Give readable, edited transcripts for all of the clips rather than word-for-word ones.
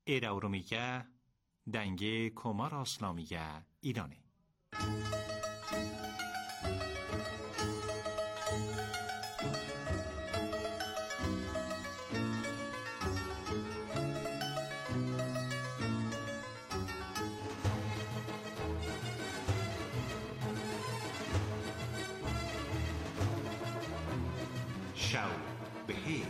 Erawrumiga dange Komar Aslomiga İranı. شب بخیر.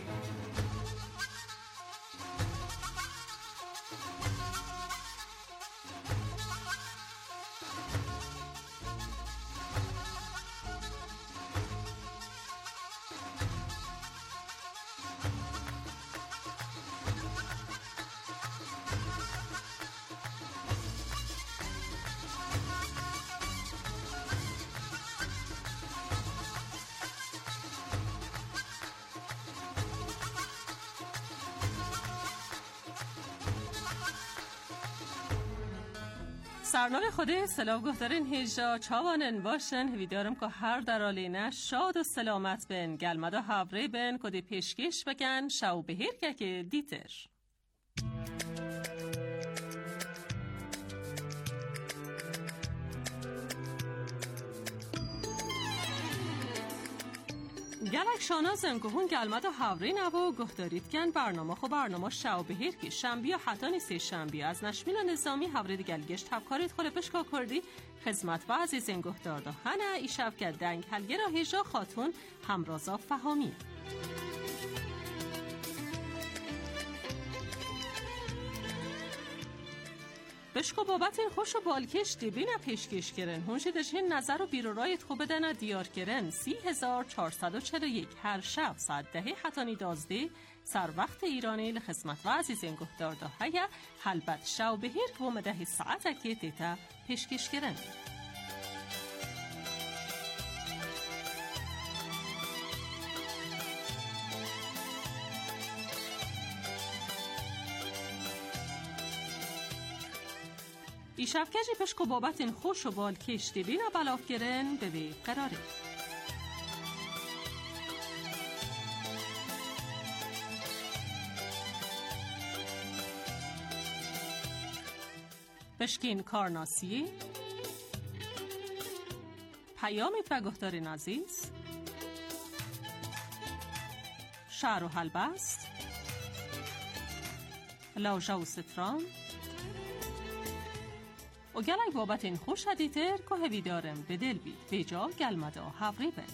سرنامه خوده سلام گفتارین هیجا چاوانن باشن هویدارم که هر در آلینه شاد و سلامت بین گلمدا هاوری بین کدی پیشکش بکن شو بهیر که دیتر گلک شانازم که هون گلمدا هاوری نبو گفتارید کن برنامه شو بهیر که شنبی و حتانی سه شنبی از نشمیل نظامی هاوری گلگشت تبکارید خوله بشکا کردی خدمت و عزیزین گفتار دا هنه ای شب که دنگ هلگرا هیجا خاتون همرازا فهامیه بشکو بابت این خوش و بالکش دیبین پیشکش کرن هونشی دشین نظر و بیرورایت خوب دنه دیار کرن 3441 هر شب ساعت 10 حتانی 12 سر وقت ایرانی لخدمت و عزیزین گفتار دا هیا حلبت شو بهیر که بوم 10 ساعت که دیتا پیشکش کرن ای شفکجی پشکو بابت این خوش و بال کشتی بینا بلاف گرن به وی قراره بشکین کارناسی پیامت و گفتار عزیز شعر و حلبست لاژا و ستران و گلک بابت این خوش هدیتر که هوی دارم به دل بید بیجا گلمدا هاوری بین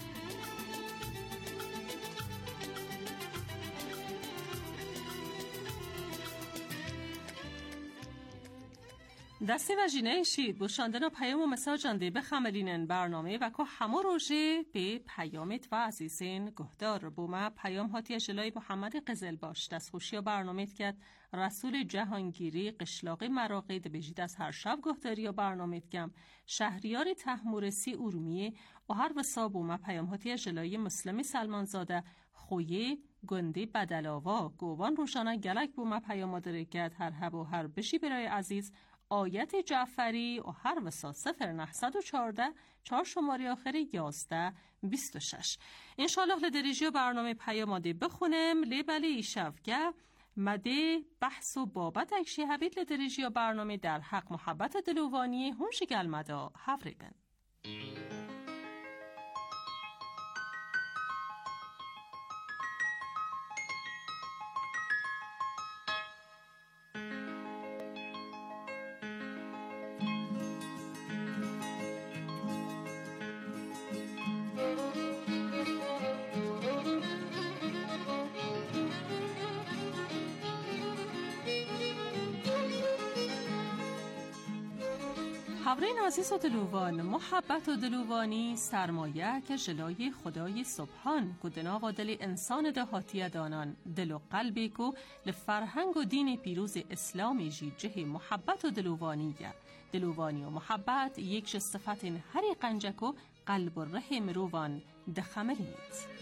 دستی و جینه شید بوشاندن و پیام و مساجان دی بخملینن برنامه و که همه روژه به پیامت و عزیزین گهدار بومه پیام هاتی جلای محمد قزل باش دست خوشی و برنامهت کرد رسول جهانگیری قشلاقی مراقید بجید از هر شب گهداری و برنامهت کم شهریار تحمورسی ارومیه و هر وسا بومه پیام هاتی جلای مسلمی سلمانزاده خویه گندی بدلاوا گوان روشانه گلک بومه پیام داره کرد هر هب و هر بشی برای عزیز آیت جعفری و هر وسا 0914 4 شماره آخر 1126 انشالله لدریجی و برنامه پیاماده بخونم لیبلی ای شفگه مده بحث و بابت اکشی حبید لدریجی و برنامه در حق محبت دلوانی هونش گلمدا هفری بن حضرین عزیز و دلوان محبت و دلوانی سرمایه که جلای خدای سبحان گدنا و دل انسان دهاتی دانان دل و قلبی که لفرهنگ و دین پیروز اسلامی جه محبت و دلوانی و محبت یک صفت هری قنجک و قلب و رحم روان دخملید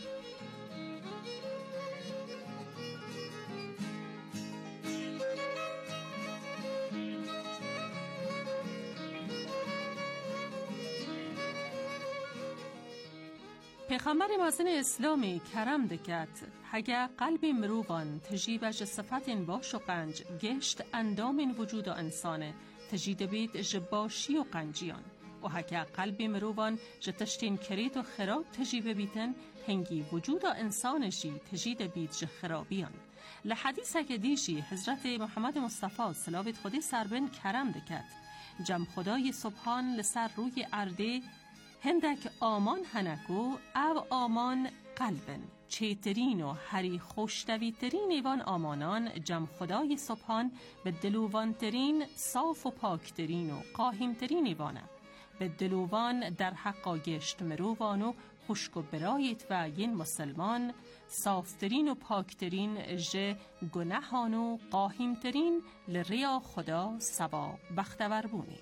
پیغمبر مازن اسلامی کرم دکت هگه قلب مروان تجیبش صفتین باش و قنج گشت اندام وجود و انسانه تجید بید جباشی و قنجیان و هگه قلب مروان جتشتین کرید و خراب تجیب بیتن هنگی وجود و انسانشی تجید بید جخرابیان. لحدیث که دیشی حضرت محمد مصطفی صلوات خودی سربن کرم دکت جم خدای سبحان لسر روی ارده هندک آمان هنکو او آمان قلبن چیترین و هری خوشتویترین ایوان آمانان جم خدای سبحان به دلووانترین صاف و پاکترین و قاهیمترین ایوانه به دلووان در حقا گشت مرووان و خشک و برایت و ین مسلمان صافترین و پاکترین ژ گناهان و قاهیمترین لریا خدا سبا بختور بونی.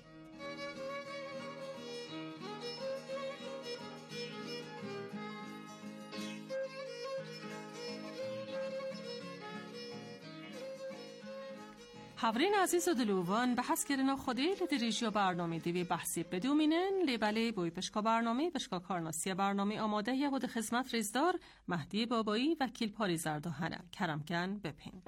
حورین عزیز و دلووان به حس کردن خودی لدریجیا برنامه دیوی بحثی بدومینن لیبله بوی پشکا برنامه پشکا کارناسی برنامه آماده یه بود خدمت ریزدار مهدی بابایی وکیل پاری زردهانه کرمکن بپین.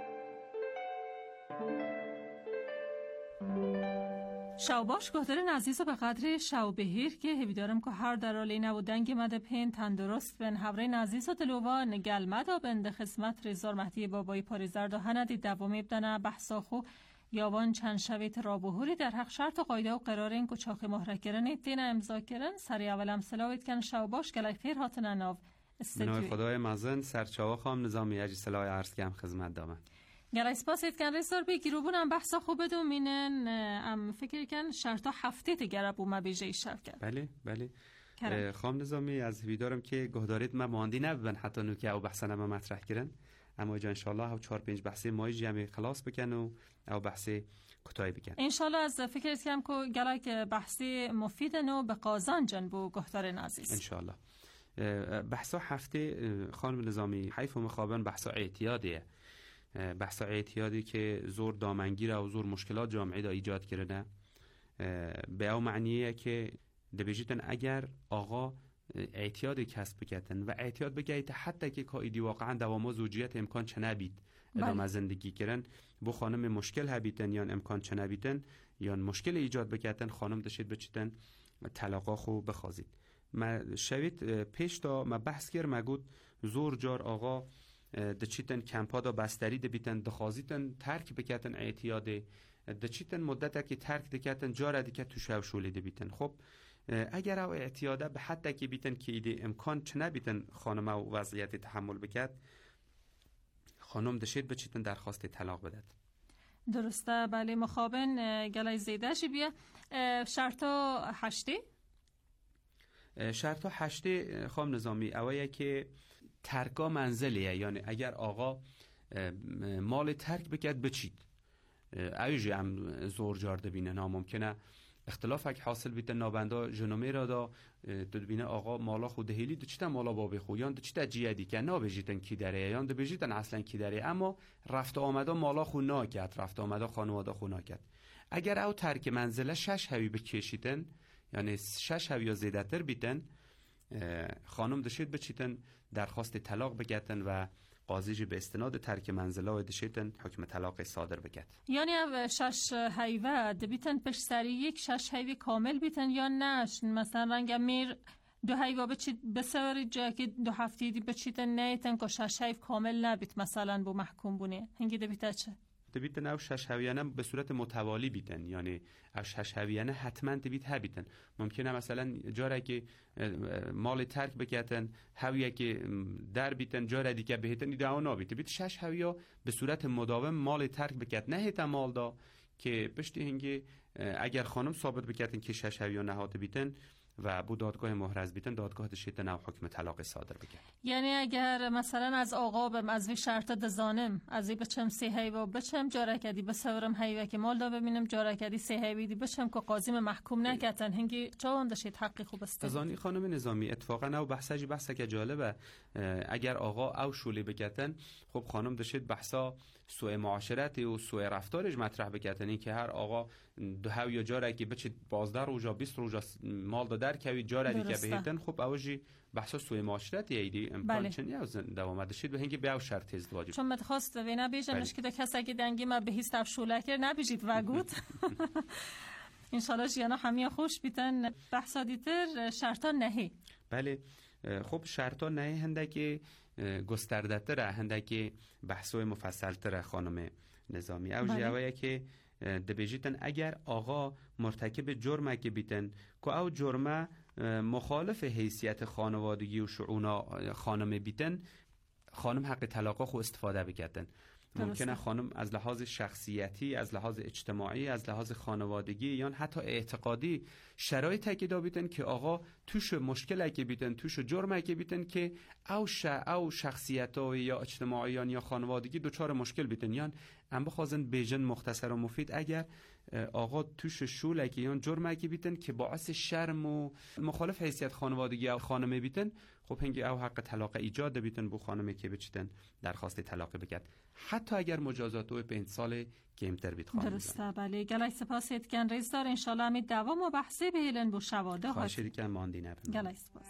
شاوباش گهدارن عزیز و به قدر شاوبهیر که هیدارم که هر درالی نبودنگ مده پین تندرست بن حورین عزیز و دلووان گل مدا بند خدمت ریزدار مهدی بابایی پاری زردهانه دی دوامی بدنه بحثاخو یاوان چند شویت رابوهوری در حق شرط و قایده و قرار این کچاقی مهره کرن دین امضا کرن سری اولم سلاوید کن شاوباش گلای خیر هاتن ناو منوی خدای مازن سرچاوا خام نظامی اجی سلاوی عرض کم خدمت دامن گلای سپاسید کن ریزدار بی گیروبونم بحثا خوب بدومینن ام فکر کن شرطا هفته تگره بو ما بیجه شرکت بله خام نظامی از ویدارم که گهدارید ما ماندی نبن حتی نو که او بحثا ما مطرح کرن اما جا انشالله او 4-5 بحثی مای جمعی خلاص بکن و او بحثی کتایی بکن انشالله از فکر کم که گلای که بحثی مفید نو به قازان جن بو گهدار عزیز انشالله بحثا هفته خانم نظامی حیف و مخابن بحثا اعتیادیه بحثا اعتیادی که زور دامنگیر و زور مشکلات جامعه دا ایجاد کرده به او معنیه که دبیجیتن اگر آقا اعتیاد کسب بکتن و اعتیاد بگیت حتی که کایدی واقعا دوام زوجیت امکان چه نبید ادامه زندگی کردن بو خانم مشکل هبیتن یا امکان چه نبیتن یا مشکل ایجاد بکتن خانم داشتید بچیتن طلاقا خو بخوازید ما شوید پیش تا ما بحث کرد مگود زور جار آقا دچیتن کمپا دا بستری دبیتن دخوازیتن ترک بکتن اعتیاد دچیتن مدت که ترک دکتن جاره دیگه تو شوشولی دبیتن. خب اگر او اعتیاده به حد که بیتن که ایده امکان چه نبیتن خانم او وضعیت تحمل بکد خانم دشید بچیتن درخواست طلاق بدد. درسته بله مخابن گلای زیدهشی بیا شرطا هشته خانم نظامی اوایه که ترکا منزلیه یعنی اگر آقا مال ترک بکد بچید اویجی هم زور جارده بینه ناممکنه اختلاف اگه حاصل بیتن نابنده جنومه را دا بینه آقا مالا خود دهیلی دو چیتا مالا بابی خود یان دو چیتا جیدی که نا بجیتن کی داره یان دو بجیتن اصلا کی داره اما رفت آمده مالا خود ناکد رفت آمده خانواده خود ناکد اگر او ترک منزله 6 هوی بکشیتن یعنی 6 هوی یا زیده تر بیتن خانم دشید بچیتن درخواست طلاق بگتن و قاضی به استناد ترک منزله و دشیتن حکم طلاق صادر بکد. یعنی 6 هیوه دبیتن پشت سری یک 6 هیوه کامل بیتن یا نش مثلا رنگ میر 2 هیوه بچید بسوری جا که 2 هفته دی بچیتن نیتن که 6 هیوه کامل نبیت مثلا بو محکوم بونه هنگی دبیته چه؟ دبیتن او 6 هویانه به صورت متوالی بیتن یعنی او 6 هویانه حتما دبیت هبیتن ممکنه مثلا جاره که مال ترک بکتن هویه که در بیتن جاره دیگه بهتن ایده اونا بیت 6 هویا به صورت مداوم مال ترک بکت نه هیتا مال دا که پشتی هنگی اگر خانم ثابت بکتن که 6 هویا نهاده بیتن و بو دادگاه مهرز بیتن دادگاه دشیتن او حکم طلاق صادر بکن. یعنی اگر مثلا از آقا بم از وی شرط دزانم از ای بچم 3 هیوا بچم جاره کدی بسورم هیوا که مال دا ببینم جاره کدی 3 هیوی دی بچم که قاضی محکوم نکتن هنگی چاوان دشید حقی خوب است. ازانی خانم نظامی اتفاقا او بحثی که جالبه اگر آقا او شولی بکتن خب خانم دشید بحثا سوء معاشرت و سوء رفتارش مطرح بکتن این که هر آقا دو یا جاره که بچه 12 روزا 20 روزا مال در کوي جاره که بهتن خب اوجی بحث سوی معاشرت ایدی امکان چنی از دوام داشید به هنگی بیاو شرط ازدواج چون متخواست و نبیجمش که کسا که دنگی ما به هیست افشولکر نبیجید و گود انشالله جیانا همیا خوش بیتن بحثا دیتر شرطا نهی. بله خب شرطا نهی هنده که گسترده تره، هنده که بحثوی مفصل تره خانم نظامی او جوایه که دبیجیتن اگر آقا مرتکب جرمه که بیتن که او جرمه مخالف حیثیت خانوادگی و شعون خانم بیتن، خانم حق طلاق خو استفاده بکتن. ممکنه خانم از لحاظ شخصیتی، از لحاظ اجتماعی، از لحاظ خانوادگی یا حتی اعتقادی شرایطی که بیتن که آقا توش مشکلی که بیتن، توش جرمی که بیتن که او شخصیتا یا اجتماعیان یا خانوادگی دوچار مشکل بیتن، یا ام بخوازن بیژن مختصر و مفید اگر آقا توش شوله که یا جرمی که بیتن که باعث شرم و مخالف حیثیت خانوادگی او خانمه بیتن، خب هنگی او حق طلاق ایجاد بیتن بو خانمه که بچتن درخواست طلاق بکرد، حتی اگر مجازات او 5 سال کمتر بیت خانم. درسته. بله گلای سپاس اتکن رئیس دار انشالله همین دوام و بحثی بهیلن بو شواده خواهش دیگه ماندی نبن. گلای سپاس.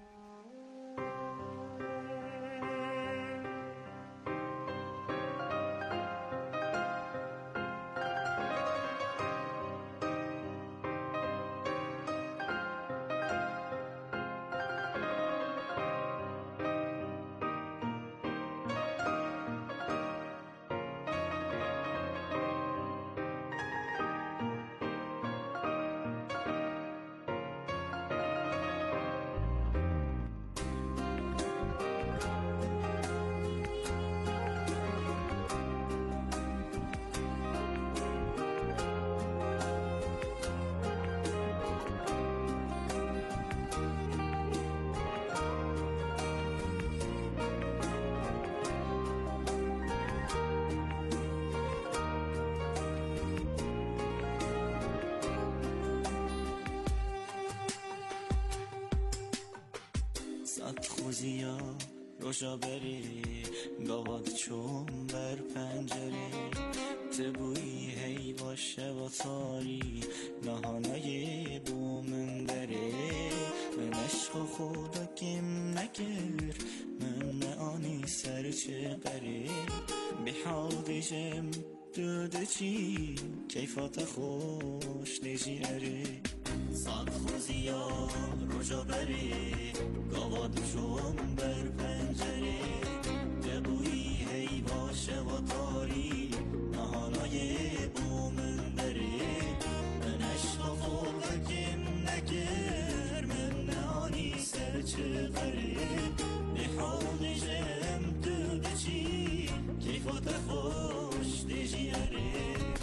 خوزیا روشا بری گاواد چون بر پنجره تبوی هی باشه و تاری نهانای بومن داره من عشق خدا کم نکر من آنی سر چه بره بحاضشم دوده چی کیفات خوش نجیره صد خوزیا روشا بری گاواد چون بر پنجره دبویی هی باشه و تاری نهانای بومن داره من عشق خود کم نکر من نهانی سر چه غره نحال جم دوده چی کیفات خوش دیجیاره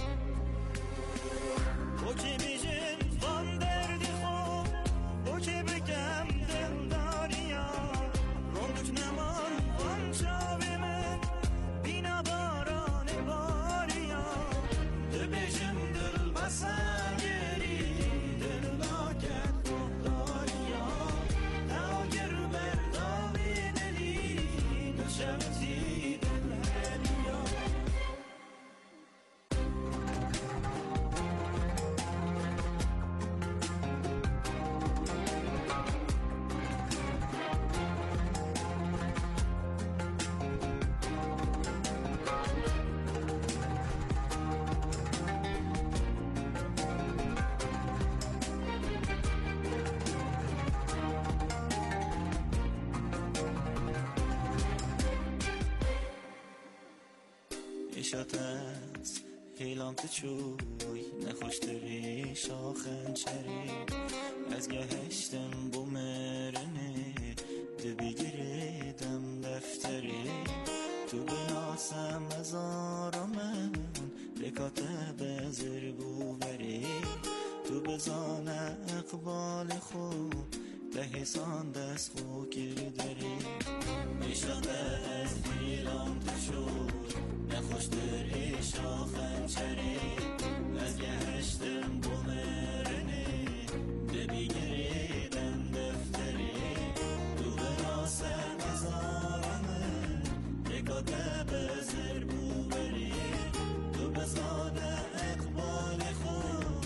او که بیجن غم دردی خوب او که بگم دلداریا روندک نمان غم چاوی من بینا باران باریا دو بیجم دل بسنگری دل لاکت بوداریا ناگر برداوی دلی نشمتی دل هلیا شاتس هیلام تچوی نخوشتری شاخن چری از گهشتم بومرنه دبیگیردم دفتری تو بناسم ازارمن لکاتب زربو بری تو بزان اقبال خود دهسان دست خو کردری شاتس هیلام تچوی نخوشتر ایشا خنچری از گهشتم بومرنه دبیگریدم دفتری تو براسم ازارمن دکاته بزر بوبری تو بزاده اقبال خود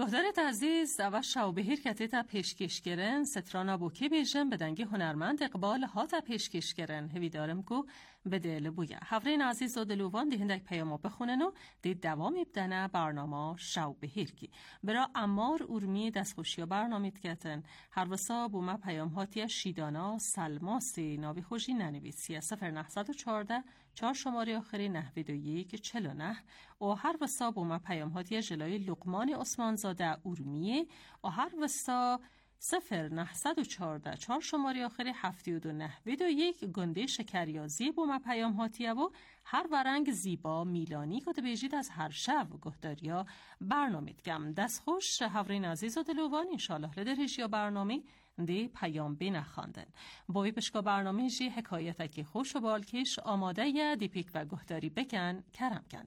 گهدارت عزیز و شاوبهیر کتی تا پیشکش کرن سترانا بوکی بیشن بدنگی هنرمند اقبال ها تا پیشکش کرن هوی دارم کو به دل بویا حفرین عزیز و دلوان دیهندک پیامو بخونن و دید دوام ابدنه برنامه شاوبهیر کی برا امار ارمی دستخوشی برنامه کتن هر وسا بوما پیام هاتی شیدانا سلماسی ناوی خوشی ننویسی 0914 4 شماره آخری 921 49 و هر وسا بوما پیام هاتی جلای لقمان عثمانزاده ارمیه و هر وسا 0914 4 شماره آخری 7291 گنده شکریازی بوما پیام هاتیه و هر ورنگ زیبا میلانی که بیجید از هر شب گهداریا برنامه کم دست خوش حورین عزیز و دلوان انشالله لدرش یا برنامه دی پیام بین خواندن بایی پشکا برنامه جی حکایتکی خوش و بالکش آماده یه دیپیک و گهداری بکن کرم کن.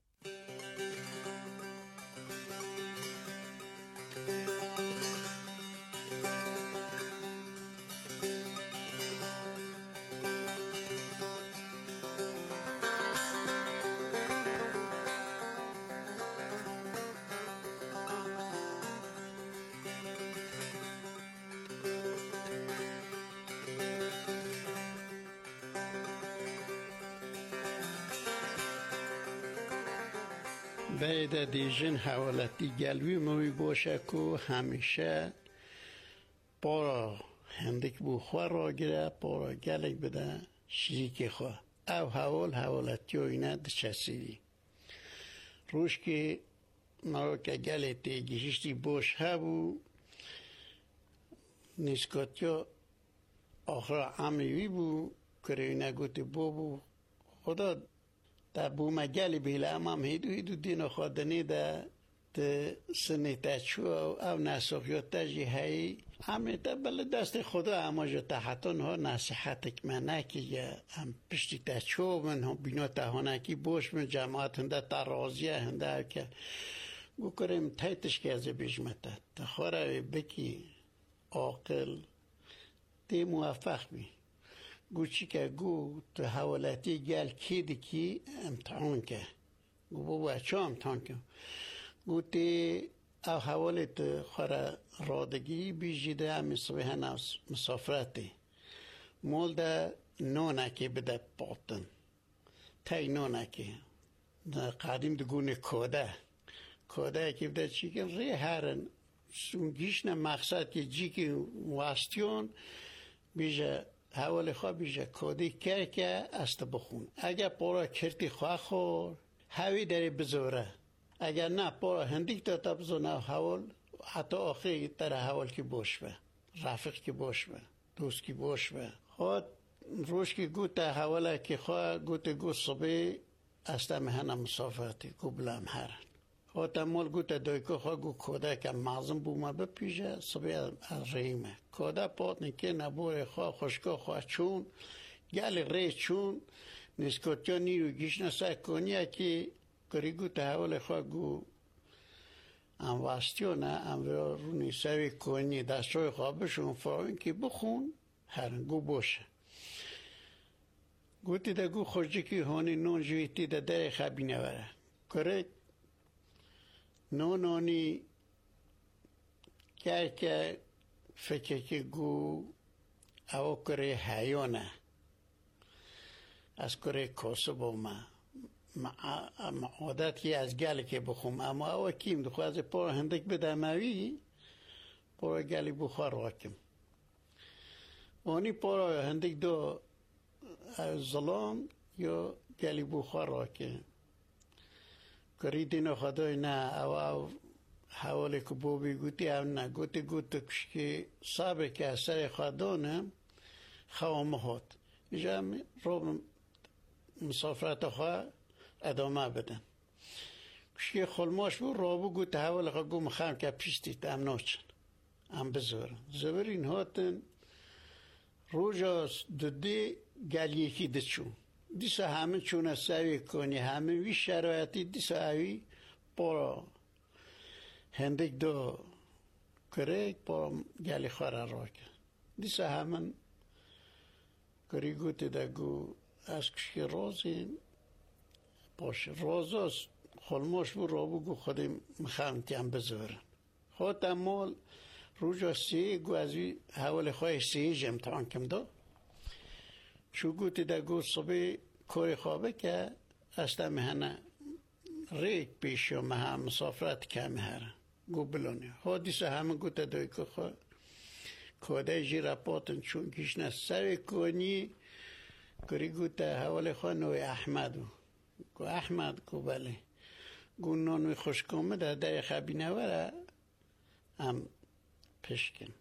بعد دیجن حوالتی گلوی موی باشه که همیشه پارا هندک بو خواه را گره پارا گلک بده شریک خواه او حوالتی و اینه دچسیدی روش که مرا که گلتی گیشتی باش هبو نسکاتیا آخرا عمیوی بو کرینه گوتی بابو خدا تا بوما گلی بیله امام هیدو دینو خودنی ده سنی تچو او نسخیات تجی هی همه تا بله دست خدا اما جو تحتون ها نصیحت کمنه که هم پشتی تچو من هم بینا تهانه کی بوش من جماعت هنده تا رازیه هنده که گو کریم تایتش که از بیشمته تا خوره بکی عاقل تی موفق بی گو چی که گو تو حوالاتی گل کی دی کی امتحان که گو بابا چه امتحان که گو تی او حوالت خورا رادگی بیجیده همی صبح نوز مسافرتی مول ده نونکی بده پاتن تای نونکی قدیم دو گونه کاده که بده چی که ری هرن سونگیش نه مقصد که جی که واستیون بیجه حوال خواه بیجه کادی که است بخون اگر پارا کرتی خواه خور هوی داری بزوره اگر نه پارا هندیک تا بزونه حوال حتی آخری تر حوال کی باش به رفیق کی باش به دوست کی باش به خود روش کی گوت حواله کی خواه گوت صبح است مهنه مسافرتی گو بلام هرن خود مال گوت دایکو خواه گو کاده که معظم بوما بپیشه صبح از ریمه کاده پات نکه نبور خواه خوشکا خواه چون گل ری چون نسکتیا نیرو گیش نسا کنیه که کری گوت حوال خواه گو ام واستیو نه ام رونی سوی کنی دستای خواه بشون فراوین که بخون هرن گو باشه گوتی ده گو خوشی که هانی نون جویتی ده در خبی نوره کره نونانی که فکر که گو او کره حیانه از کره کاسبو ما عادت که از گل که بخوم اما او کیم دخواه از پارا هندک بده موی پارا گلی بخواه راکم وانی پارا هندک دو ظلام یا گلی بخواه راکم کری دینو خدای نه او حواله که بوبی گوتی او نه گوتی که صبر که از سر خدانم خواه هات اینجا رو مسافرت خواه ادامه بدن کشکی خلماش بود رابو گوتی حواله خواه گو مخوام که پیشتید ام ناچن ام بزورن زورین هاتن روژاست دو گل یکی دچون دیسا همه چونه سوی کنی همه وی شرایطی دیسا اوی پارا هندک دو کرک پارا گلی خواه را کن دیسا همه کری گوتی دا گو از کشکی رازی باشه رازاست خلماش بو رابو گو خودی مخوام تیم بزورن خود مال روزا سی گو از حوال خواه سیج امتحان کم دو چو گوتی در گو صبح کاری خوابه که استا مهنه ریک پیشو مها مسافرت کم هره گو بلونه حادیثه همه گوته دوی که خواه کوده جی راپاتن چون کشنه سوی کنی کری گوته حوال خواه نوی احمدو گو احمد گو بله گو نانوی خوشکامه در خبینه وره هم پشکن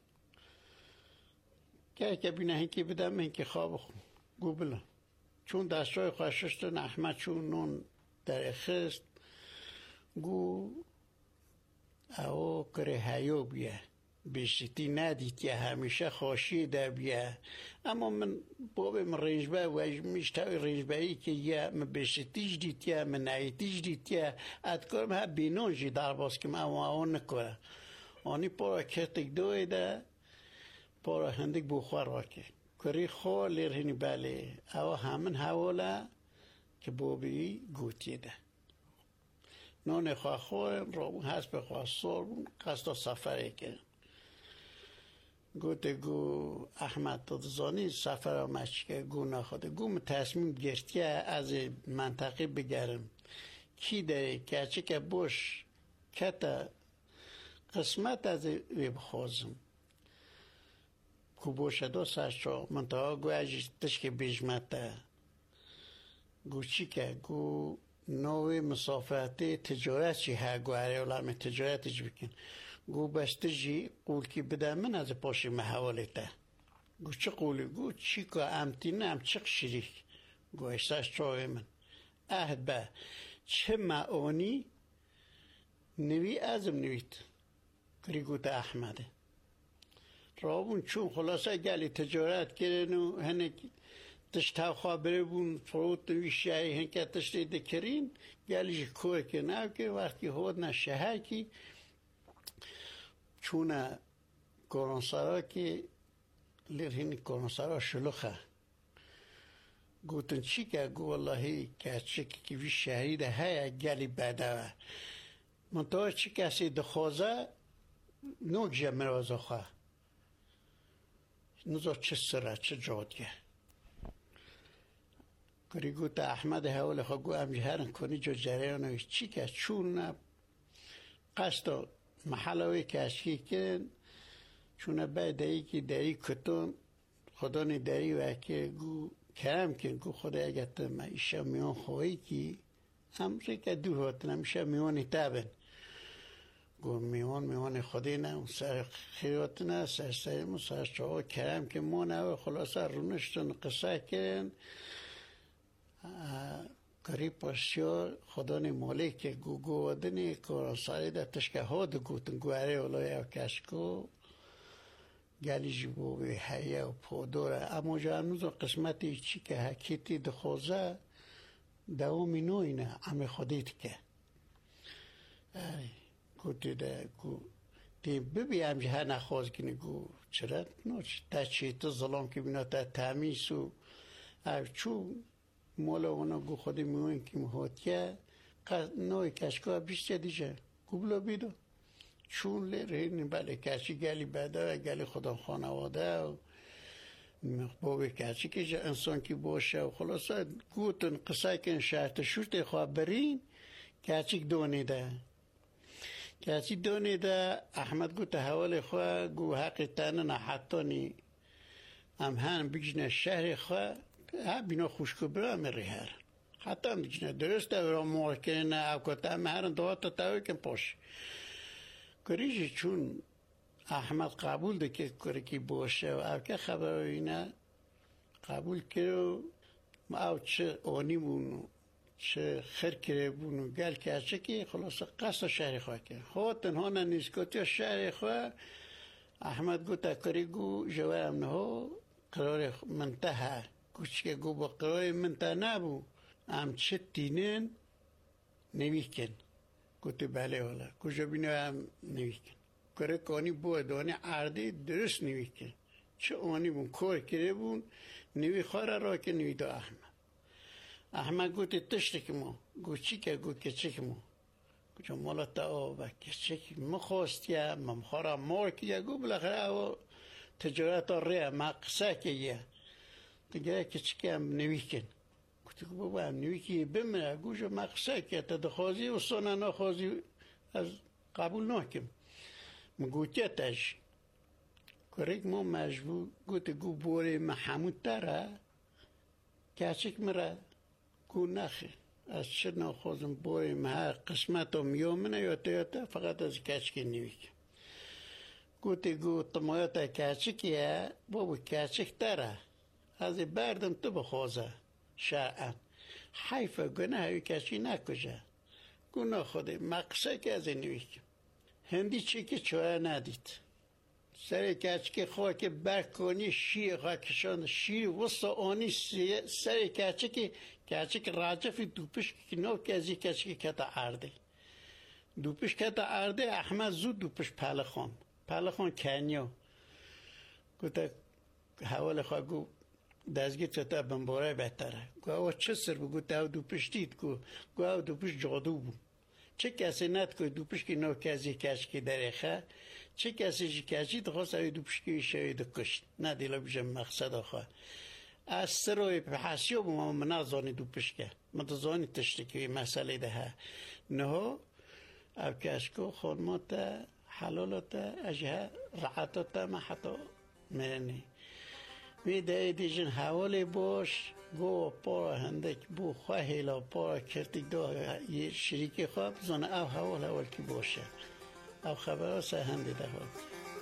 که بینه هنکی بدم هنکی خواب خون گو بله چون دستای خوششتن احمد چون نون در خست گو او کره هیو بیه بیشتی ندید یا همیشه خوشی در بیه اما من بابم رنجبه و میشتاوی رنجبهی که یا من بیشتیش دید یا من نایتیش دید یا ادکارم ها بینونجی در باز که من اون نکنه آنی پارا کتک دوی ده پارا هندک بخور راکه کری خواه لیرهنی بله او همین حواله که بابی گوتی ده نان خواه خورم رابون هست به خواه سربون قصد سفره که گوته گو احمد تدزانی سفر آمش که گو نخواده گو تصمیم گرفتی از منطقه بگرم کی داره که چه که بوش کتا قسمت از بخوازم گو بوشه دو سرچا منطقه گو اجیش تشک بیجمته گو چی که گو نوی مسافرتی تجارت چی ها گو هره علامه تجارتش بکن گو بسته جی قول کی بده من از پاشی محواله تا گو چه قولی گو چی که امتینه هم چه شریک گو اشتاش چاوه من عهد به چه معانی نوی ازم نوید کری گو تا احمده رابون چون خلاصه گلی تجارت کرن و هنه تشتاو خابره بون فروت نوی شایی هنکه تشتی دکرین گلیش کوه که نو که وقتی هود نه شهر کی چون کورانسارا که لیرهین کورانسارا شلوخه گوتن چی که گو واللهی که چی که وی شهری ده های گلی بده منطقه چی کسی دخوازه نوک جمعه روزا خواه نوزا چه سره چه جادگه کری گوت احمد حوال خواه گو امجهرن کنی جو جریانوی چی که چون قصد محلوی که اشکی کن چون باید ای که دری کتون خدا نی دری و که گو کرم کن گو خدا اگر تا ایشا میان خواهی که همزه که دور هاتن همیشه میانی تابن گو میان خودی نه سر خیرات نه سر سرمو سر چاوا کرم که ما نه خلاصه رونشتون قصه کن کاری پاسیار خدا نی مالی که گو ودنی کورانساری ده تشکه ها دو گوتن گواره اولای او کشکو گلی جبو به حیه و پودوره اما جا هنوز قسمتی چی که حکیتی دخوزه دوامی نوی نه امی خودیت که گوتی ده گو دی ببی هم جه نخواز کنی گو چرا نوچ تا چی تا ظلام که بینا تا تمیسو چون مولا اونا گو خودی میوین که مهاتیه نوی کشکا بیشتر دیجه گو بلا بیدو چون لیرهین بله کشی گلی بده گلی خدا خانواده و بابی کشی که انسان کی باشه و خلاصه گوتن قصه کن شرط شورت خواه برین کشی دونیده کشی دونیده احمد گوت حوال خواه گو حقی تنه حتی نی هم هن بگجنه شهر خواه ها بینا خوشکو برا مری هر حتی هم بگجنه درسته برا موقع نه اوکتا هم هرن دوات تاوی کن پاش کریجی چون احمد قبول ده که کاری که باشه و او که خبر اینه قبول کرو او چه آنی بونو چه خیر کرده بونو گل که از چه که خلاصه قصد شهر خواه که خواه تنها ننیزکاتی شهر خواه احمد گو تکاری گو جوه امنه ها قرار منتحه گوش که گو با قرار منتحه نبو هم چه تینن نوی کن گوتی بله والا کجا بینه هم نوی کن کاره کانی بود آنی عرضی درست نوی کن چه آنی بون کار کرده بون نوی خواه را که نوی دا احمد گوتی تشت که ما گو چی که گو که چی که ما جمالت و کچک مخواستیم مخارم مارکیه گو بالاخره او تجارت ره مقصه که یه دیگه کچکی هم نوی کن گوتی که بابا هم نوی که بمره گوشو مقصه که تدخوازی و سانه نخوازی از قبول نکم مگوتیتش کرک ما مجبور گوتی گو بوری محمود تره کچک مره گو نخی از چه نخوازم بوری مها قسمت هم یومنه یا تا فقط از کچکی نوی کن گوتی گو تمایت کچکیه بابا کچک تره از بردم تو بخوازه شاعن حیفه گناه کچی نکجه گناه خوده مقصه که از نوی کن هندی چی که چوه ندید سر کچکی خواه که برکنی شیر خواه کشان شیر وسط آنی سر کچک راجف دوپش که نو که ازی کچکی کتا عرده دوپش کتا عرده احمد زود دوپش پلخان کنیو گوته حوال خواه گو دزگی چطور بمباره بهتره گو او چه سر بگو تا دوپش دید گو او دوپش جادو بود چه کسی ند که دوپش که نو کسی کچکی درخه چه کسی کچی دخواست اوی دوپش که ایشه کشت نه دیلا بیشم مقصد آخواه از سروی حسیو بما من زانی دوپش که من زانی تشتکی مسئله ده نه او کشکو خانمات حلالات اجه رعاتات ما حتی مرنی میده دیجن حوالی باش گو پارا هندک بو خواهی لا پارا کرتی دو یه شریکی خواب زن او حوال کی باشه او خبر سه هندی ده ها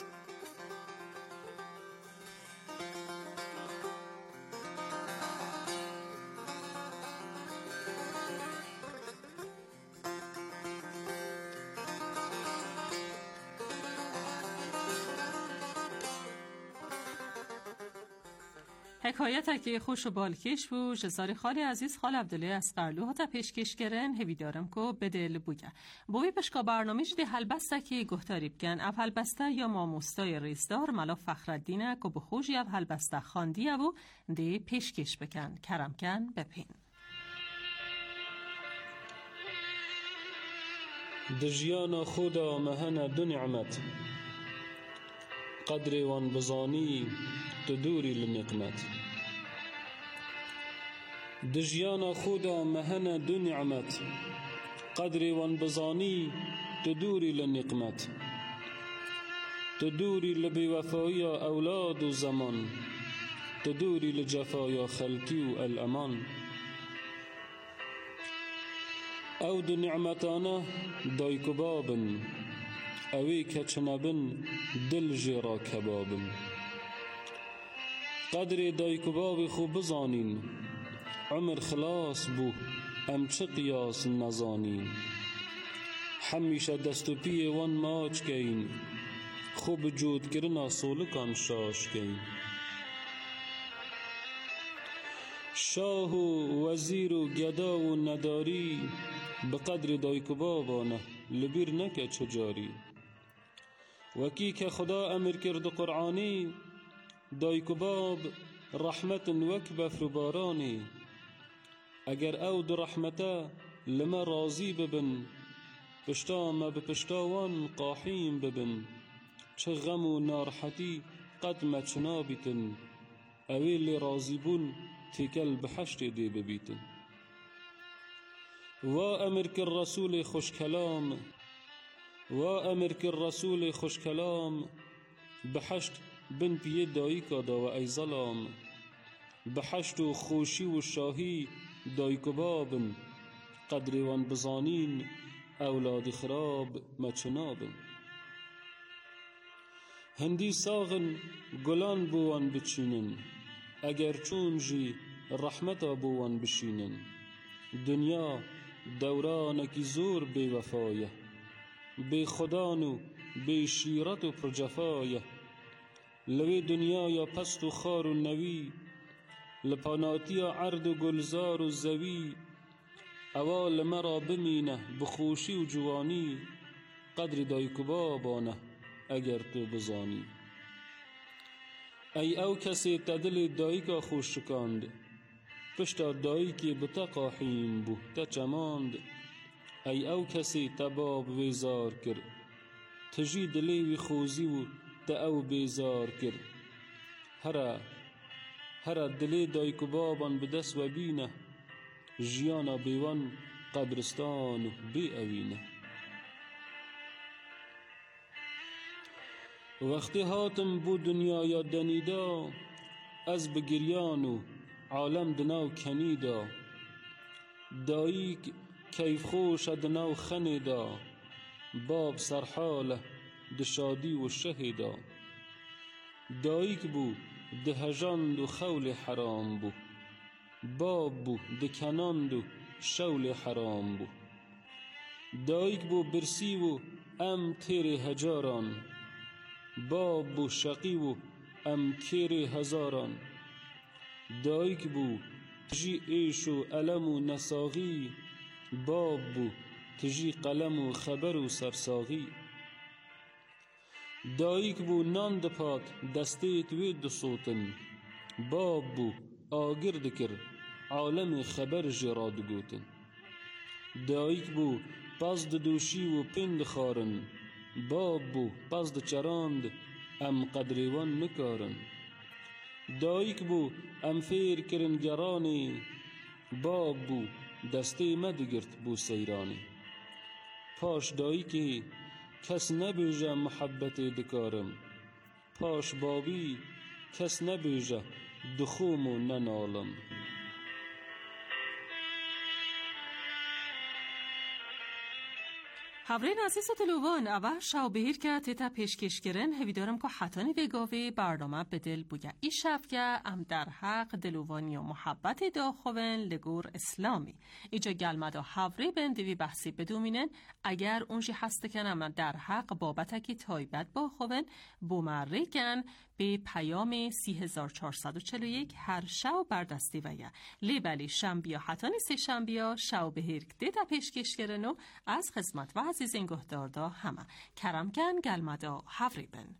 حکایت که خوش و بالکش بو جزاری خالی عزیز خال عبدالله اسقرلو ها تا پیشکش گرن هویدارم کو بدل بوگه بوی پشکا برنامه جده هلبسته که گهتاری بگن اف هلبسته یا ماموستای ریزدار ملا فخردینه که بخوش یا هلبسته خاندیه و ده پیشکش بکن کرم کن بپین دجیانا خدا مهنا دو نعمت قدر وان بزانی تدوری لنقمت دجیانا خدا مهنا دو نعمت قدر وان بزانی تدوری لنقمت تدوری لبوفایی اولاد و زمان تدوری لجفایا خلقی و الامان او دو نعمتانا دایک بابن اوی کچنبن دل جرا کبابن قدر دایک باب خوب بزانین عمر خلاص بو ام چه قیاس نزانین همیشه دست و پی وان ماچ کین خوب جود کرنا سولکان شاش کین شاه و وزیر و گدا و نداری بقدر دایک بابانه لبیر نکه چجاری وکی که خدا امر کرد قرآنی دایک باب رحمت وک بفر بارانی اگر او دو رحمته لما راضی ببن پشتا ما به پشتاوان قاحیم ببن چه غم و نارحتی قد ما چنابیتن اویل راضی بون تکل بحشت دی ببیتن و امر که رسول خوش کلام و امر که رسول خوش کلام بحشت بن پیه دایکا دا و ای ظلام بحشت و خوشی و شاهی دایک بابن قدر وان بزانین اولاد خراب مچنابن هندی ساغن گلان بوان بچینن اگر چون جی رحمتا بوان بشینن دنیا دورانکی زور بی وفایه بی خدانو بی شیرت و پرجفایه لوی دنیا یا پست و خار و نوی لپاناتی عرض و گلزار و زوی اول مرا بمینه بخوشی و جوانی قدر دایک بابانه اگر تو بزانی ای او کسی تدل دایکا خوش شکاند پشتا دایکی بتا قاحیم بو تا چماند ای او کسی تباب ویزار کرد تجی دلی وی خوزی و تا او بیزار کرد هر دلی دایک و بابان بدست و بینه جیانا بیوان قبرستان و بی اوینه وقتی هاتم بو دنیا یا دنیدا از بگریان و عالم دناو کنیدا دایی کیف خوش دناو خنیدا باب سرحاله دشادی و شهیدا دایی که بو دهجاند و خول حرام بو باب بو دکناند و شول حرام بو دایی که بو برسی و ام تیر هجاران باب بو شقی و ام کیر هزاران دایی که بو تجی ایش و علم و نساغی باب بو تجی قلم و خبر و سرساغی دایی که بو نان دپات دسته توی دسوتن باب بو آگر دکر عالم خبر جراد گوتن دایی که بو پس دوشی و پند خارن باب بو پس چراند ام قدریوان نکارن دایی که بو ام فیر کرن گرانی باب بو دسته مدگرت بو سیرانی پاش دایی که کس نبیجه محبت دکارم پاش بابی کس نبیجه دخوم و ننالم هاورین عزیز و دلوان اول شاو بهیر که تیتا پیشکش کرن هویدارم که حتانی وگاوی برنامه به دل بویا ای شفگه ام در حق دلوانی و محبت داخوین لگور اسلامی ایجا گلمدا هاوری بندوی بحثی بدومینن اگر اونجی هسته کنم در حق بابتکی تایبت با خوین بومره کن به پیام 3441 هر شو بردستی ویا لیبلی شنبیا حتانی سی شنبیا شو بهیر که دیتا پیشکش کرن و از خدمت و عزیز این گهداردا همه کرم کن گلمدا هاوری بن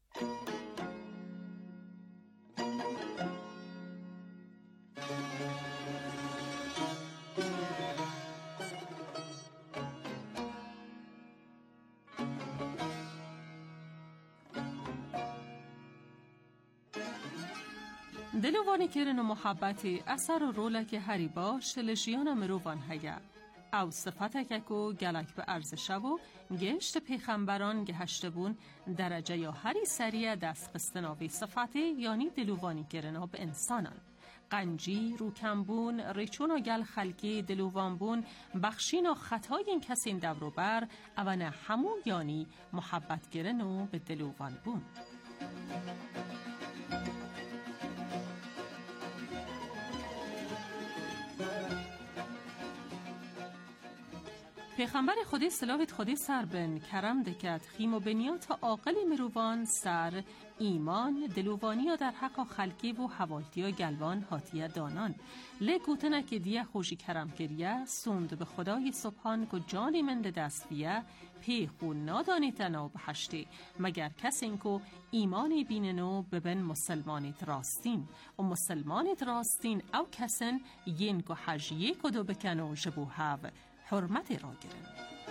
دلوانی کرن و محبتی اثر و رولک هری باش تلجیان مروان هیا او صفتک کو گلک به ارزشه و گشت پیغمبران گهشته بون درجه یا هری سریع دست قستناوی صفتی یعنی دلوانی کرنا به انسانان قنجی رو کمبون ریچون و گل خلقی دلوان بون بخشین و خطای این کسین دورو بر اوانه همو یعنی محبت گرنو به دلوان بون پیغمبر خودی سلاویت خودی سر بن کرم دکت خیم و بنیات عاقل مروان سر ایمان دلوانی در حق خلقی و حوالتی و گلوان هاتیه دانان لگوتنه که دیه خوشی کرم کریه سوند به خدای سبحان که جانی من دستویه پیخو نادانی تنو بحشتی مگر کسی که ایمانی بیننو ببن مسلمانیت راستین و مسلمانیت راستین او کسن ین که حجیه کدو بکنو جبو هاو حرمت را گرن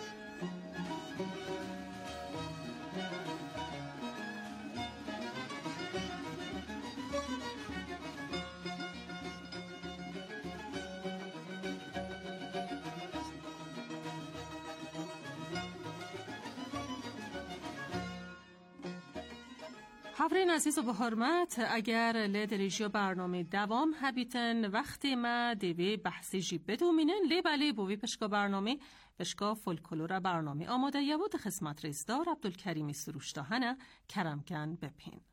حفرین عزیز و به حرمت اگر لدریجی برنامه دوام هبیتن وقتی ما دیوی بحثی جی بدومینن لی بلی بوی پشکا برنامه پشکا فولکلور برنامه آماده یود خدمت رزدار عبدالکریمی سروشتاهنه کرمکن بپین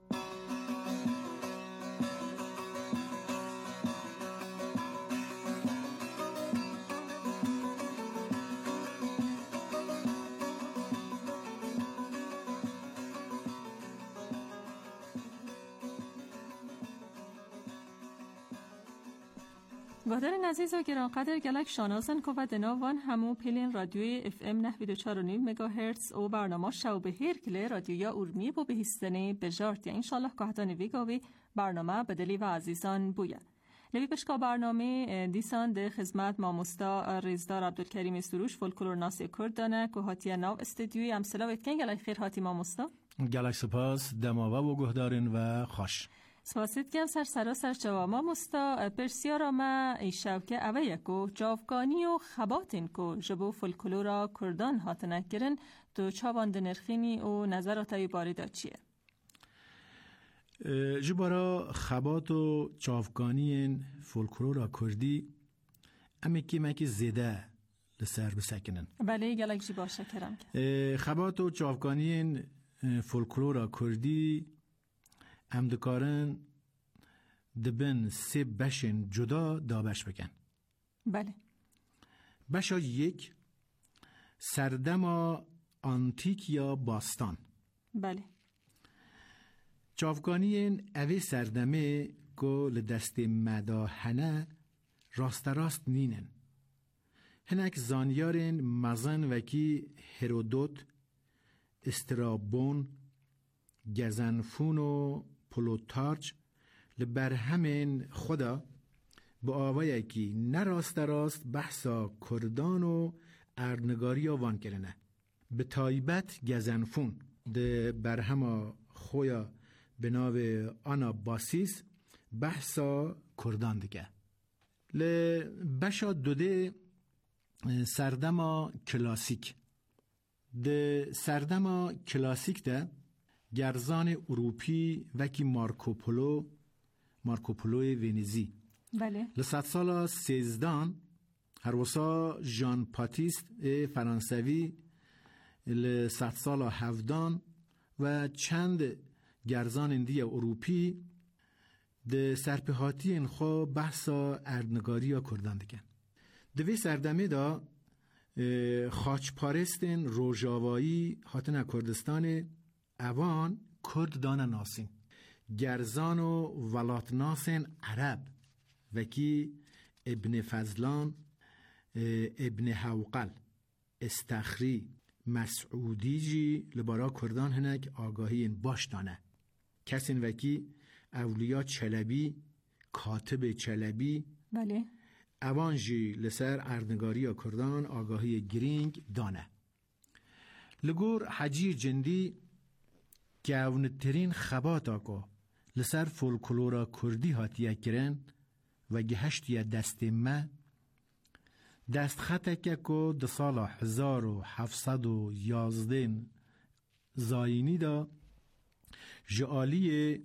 گادرین عزیز و گرانقدر گلک شانازن که و دناوان همو پیلین رادیوی اف ام 94.9 مگاهرتز و برنامه شو به هرکله رادیویا اورمی با بهستنه بجارت یا انشالله که حتانی ویگاوی برنامه بدلی و عزیزان بوید. لبی بشکا برنامه دیسان ده خدمت ماموستا رزدار عبدالکریم سروش فولکلور ناسی کرد دانه که هاتی ناو استدیوی امسلا ویتکن گلای خیر هاتی ماموستا گلک سپاس دماوه و گهدارین و خوش سپاسید گم سر جواب ماموستا پرسیارا ما ایشاو که اوه یکو جاوگانی و خباتین که جبو فولکلورا کردان هاتنه گرن دو چاوان دنرخینی و نظراتای باریدا چیه؟ جبارا خبات و چاوگانی فولکلورا کردی امی که مکی زیده لسر بسکنن. بله گلک جی باشه کرم خبات و چاوگانی فولکلورا کردی ام دکارن دبن سه بشن جدا دابش بکن. بله. بشا یک سردما آنتیک یا باستان. بله. چاوگانی اوی سردمه که لدست مداهنه راست نینن. هنک زانیارن مزن وکی هرودوت، استرابون، گزنفون و پلوتارچ لبر همین خدا با آوایی که نراست بحثا کردان و اردنگاری آوان کرنه. به تایبت گزنفون ده برهما خویا به ناو آنا باسیس بحثا کردان دیگه. بشا دوده سردما کلاسیک ده سردما کلاسیک ده گرزان اروپی وکی مارکوپولوی ونیزی. بله. لسات سالا 13 هر وسا ژان پاتیست فرانسوی لسات سالا 17 و چند گرزان دیگه اروپی ده سرپهاتی انخوا بحثا اردنگاری یا کردان دیگن. دوی سردمه دا خاچپارستن روژاوایی هاتن کردستان اوان کرد دان ناسین گرزان و ولات ناسین عرب وکی ابن فضلان، ابن حوقل، استخری، مسعودی جی لبارا کردان هنک آگاهی این باش دانه. کسین وکی اولیا چلبی، کاتب چلبی، بله. اوان جی لسر اردنگاری یا کردان آگاهی گرینگ دانه. لگور حجی جندی گونترین خبات آگاه لسر فولکلورا کردی هاتیه کرن و گهشتی دست ما دست خطه که دو سال 1711 زاینی دا جعالی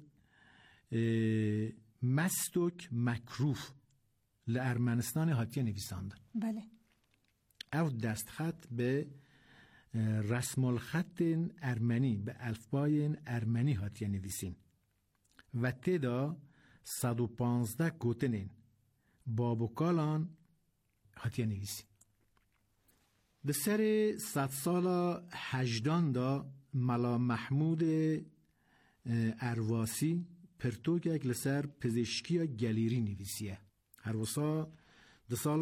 مستوک مکروف لارمنستان هاتیه نویساند. بله. او دست خط به رسم الخط ارمنی به الفبای ارمنی هاتیه نویسین و تدا 115 گوتنین بابوکالان هاتیه نویسین. ده سر 100 سال 18 دا ملا محمود ارواسی پرتوک یک لسر پزشکی گلیری نویسیه. هر وسا ده سال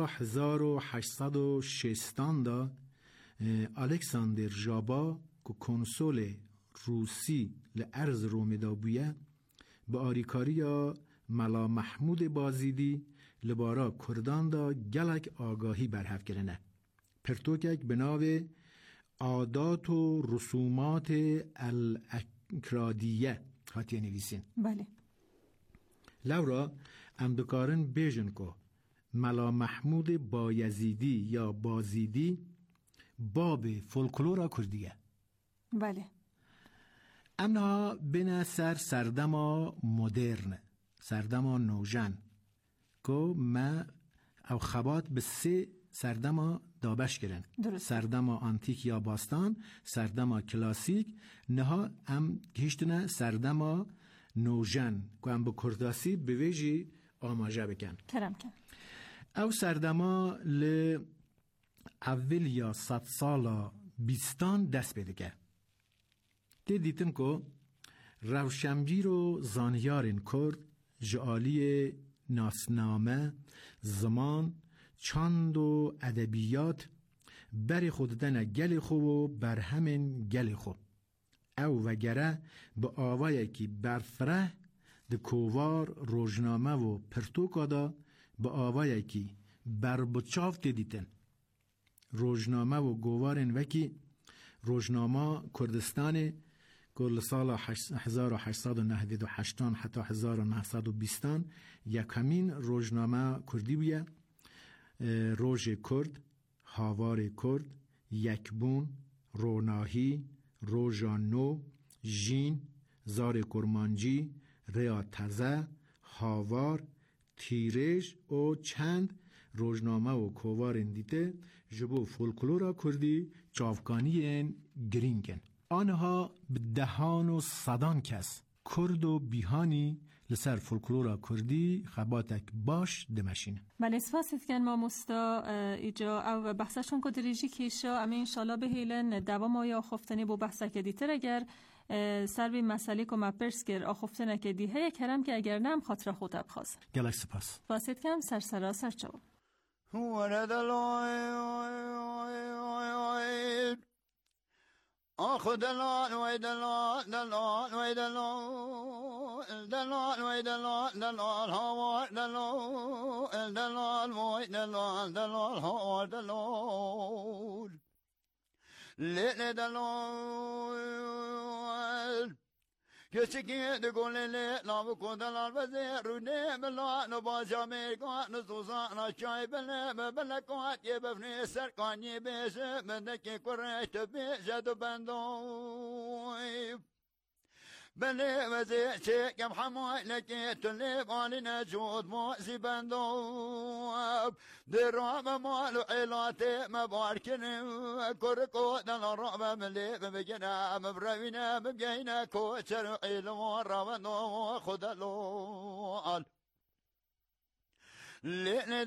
1860 دا الکساندر ژابا که کنسول روسی لارز روم دا بویه به آریکاری یا ملا محمود بازیدی لبارا کردان دا گلک آگاهی برهف کرنه. پرتوکک به ناو عادات و رسومات الاکرادیه هاتیه نویسین. بله. لورا امدکارن بیجن که ملا محمود بایزیدی یا بازیدی باب فولکلورا کردیه. بله. امنا بنا سردما مدرن سردما نوجن که ما او خبات به 3 سردما دابش کرن. درست. سردما آنتیک یا باستان، سردما کلاسیک، نها ام هیچتونه سردما نوجن که ام با کرداسی به ویجی آماجه بکن. کرم کن. او سردما اول یا 100 سالا 20 دست بده که دیدن که روشنبیر و زانیارین کرد جعالی ناسنامه زمان چند و ادبیات بر خوددن گل خوب و بر همین گل خوب او وگره به آوایی که برفره ده کووار روزنامه و پرتوکادا به آوایی که بربچافت دیتن. روزنامه و گوارن وکی روزنامه کردستان کل سال 1898 حتی 1920 یکمین روزنامه کردی بیه. روز کرد، هاوار کرد، یکبون، روناهی، روزانو، جین، زار کرمانجی، ریا تزه، هاوار، تیرش و چند روزنامه و کووارن دیده جبو فولکلورا کردی چافکانی گرینگن. آنها به دهان و صدان کس کرد و بیهانی لسر فولکلورا کردی خباتک باش دمشینه. بله سپاست کن ما مستا ایجا او بحثشون که دریجی کیشا اما انشالله به هیلن دوام آیا آخفتنی بو بحثا که دیتر اگر سر بی مسئله که ما پرس گر آخفتنه که دیه یک کرم که اگر نم خاطر خود ابخواست. گلک سپاس. سپاست کم سرسرا سرچو. آخو دلال وی دلال دلال وی دلال دلال وی دلال دلال هاوار دلال دلال وی دلال دلال هاوار دلال لیل دلال کسی که دگونه لیل نام کندلال وزیر رونه بلان و بازا میرگان سوزان آشای بله بلکات یه بفنی سرکانی بیشه بندکی کرشت بیشت و بندوی بله وزیر شکم حمای لکی تلیب آلی نجود موزی بندوب درام مالو علاتی مبارکنم کرکو دل رعب ملیب بگنم بروینم بگینم کوچر علم روانو خودلوال لین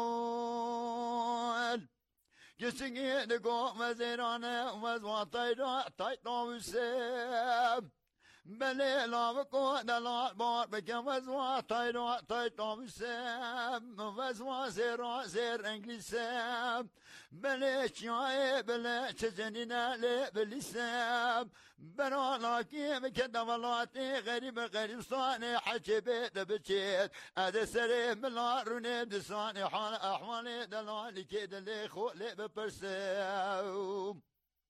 دلوال کسی که دگو مزیرانه وزواتای را تایت نوسیم بله لاو کو دلال بار بکم وزوا تایرا تایتام سم وزوا زیرا زیر انگلیسم بله چای بله چزنینا لی بلیسم برا لاکی که دوالاتی غریب غریب صانع حجبه دبچید اد سری ملا رونه دساني حال احوالي دلالي که دلی خولی بپرسم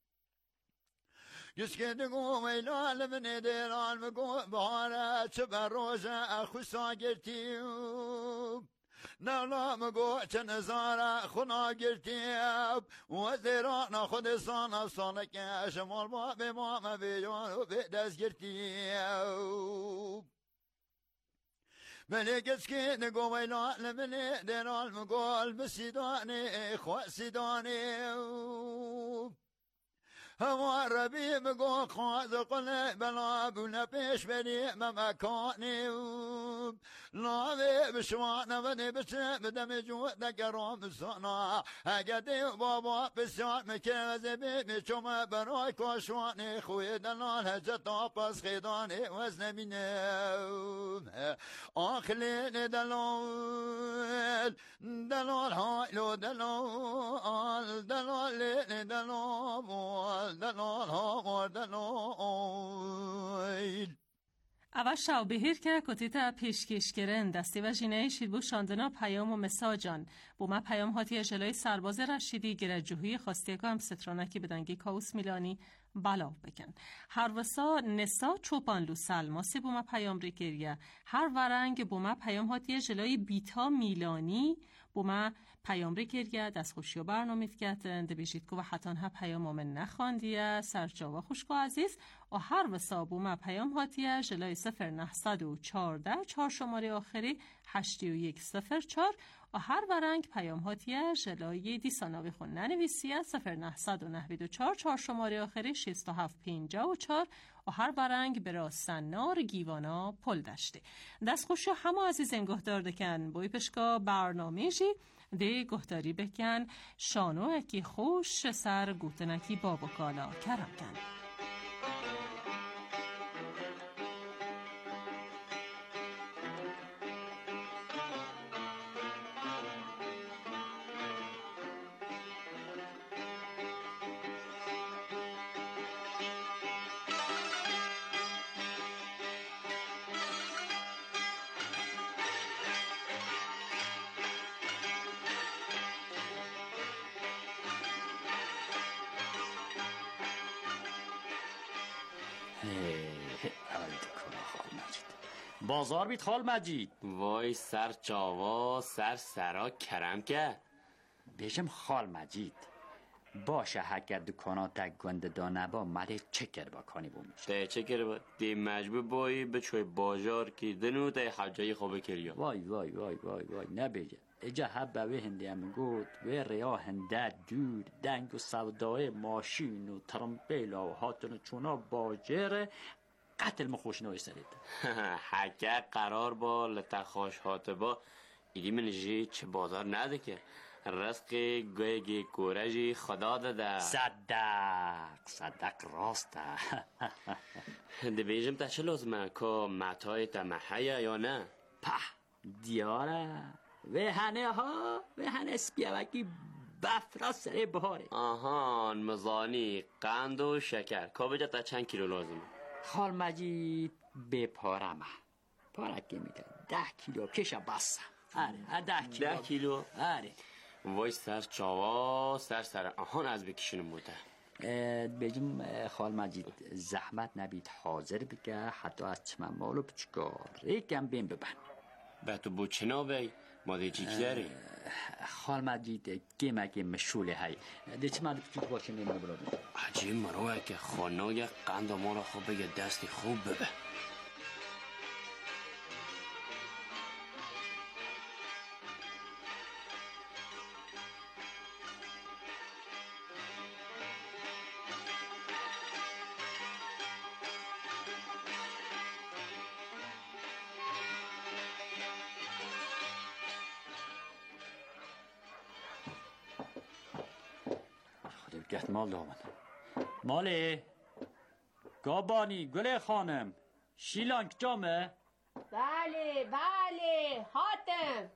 يسكن قوم إلى من ديران مقوم بهارات شبه روزة أخو ساقرتيوب نولا مقوم نزارة خنا قرتيوب وزيران خد صانا صانك شمال باب ماما بيجوان وبدس قرتيوب ملك سكين قوم إلى من ديران مقوم بسيداني إخوة سيداني هوا ربي مقو خاز قل بلا بنا پیش بری ممکانی لا بشوانا ونی بشه بدم جو دگرام سنا اگدی بابا بسیار مکرز بی میچوم برای کشوانی خوی دلال هجتا پس خیدانی وزن مینه آخلین دلال دلال هایلو دلال دلال لین دلال دلال ها دلال اول شاو بهیر که کتیتا پیشکش کرن دستی و جینه شیربو شاندنا پیام و مساجان بو ما پیام هاتی اجلای سرباز رشیدی گرجوهی خواستی که هم سترانکی بدنگی کاوس میلانی بلاو بکن هر وسا نسا چوپانلو سلماسی بو ما پیام ری گریه هر ورنگ بو ما پیام هاتی اجلای بیتا میلانی بو ما پیام ری گریه دست خوشی و برنامه گتن دبیجید که و حتان ها پیام آمن نخواندیه سرجاوا خوشکو عزیز و هر وسا بو ما پیام هاتیه جلای 0914 4 شماره آخری 8104 و هر ورنگ پیام هاتیه جلای دیساناوی خون ننویسیه 0994 4 شماره آخری 6754 و هر ورنگ برا سنار گیوانا پل دشته دست خوشی همه عزیز انگهدار دکن بوی پشکا برنامه جی ده گهداری بکن شانو اکی خوش سر گوتنکی بابا کالا کرم کن اول دکان خال مجید بازار بید خال مجید. وای سر چاوا سر سرا کرم که بشم خال مجید باشه هکر دکانات گنده دانه با مده چکر با کانی بومیش ده چکر با دی مجبور بایی به چوی بازار که دنو ده حجای خوبه کریا. وای وای وای وای وای نبیجه اجا حبه و هندی هم گود و ریا هنده دور دنگ و سودای ماشین و ترمپیل و هاتون چونا باجره قتل مخوش نوی سرید حکر قرار با لتخاش هات با ایدی من جی چه بازار نده که رزق گویگی کورجی خدا داده. صدق راسته. ده بیجم تا چه لازمه که متای تا محیه یا نه؟ په دیاره و هنه سپیوکی بفرا سره بهاره. آهان مزانی قند و شکر که بجا تا چند کیلو لازمه؟ خال مجید به پارمه پارکی میده 10 کیلو پیش بسه. آره 10 کیلو. آره وای سر چاوا سر آهان از بکشونم بوده. بجم خال مجید زحمت نبید حاضر بگه حتی از چمن مالو بچکار یکم بین ببن به تو بو چنا بی ما ده جیک داری خال مجید گیم مشوله های ده چمن بچک باشه نیمه برادم عجیب مروه که خانای قند ما را خوب بگه دستی خوب ببه. گفت مال دامن ماله گابانی گل خانم شیلانک جامه. بله حاتم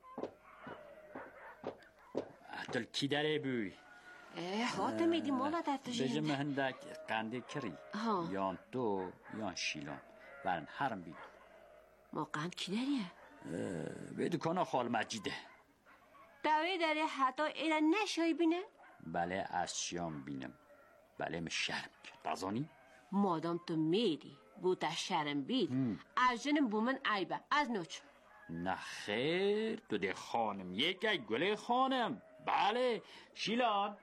دل کی داره بوی حاتم ایدی مالا دفتشه بجم هندک قنده کری یان تو یان شیلان برن هرم بید ما قند کی داریه؟ به دکان خال مجیده دوی داره حتی ایران نشایی بینه؟ بله از شیام بینم بله من شرم کرد بازانی؟ مادام تو میری بوتا شرم بید از جنم بومن عیبه از نوچ نه خیر تو ده خانم یکی گل خانم بله شیلان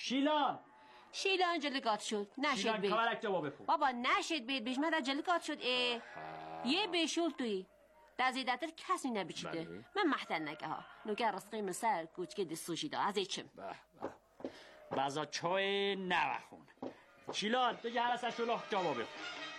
جلگات شد نشد شیلان بید کمرک جواب بخون بابا نشد بید بشمه در جلگات شد یه بشول توی دزیدتر کسی نبیچیده بله. من محتر نگه ها نوکر رسقی من سر کوچکه دستوشی دا از ایچم بازا چای نوخون شیلان تو جهر از شلوح جواب بخون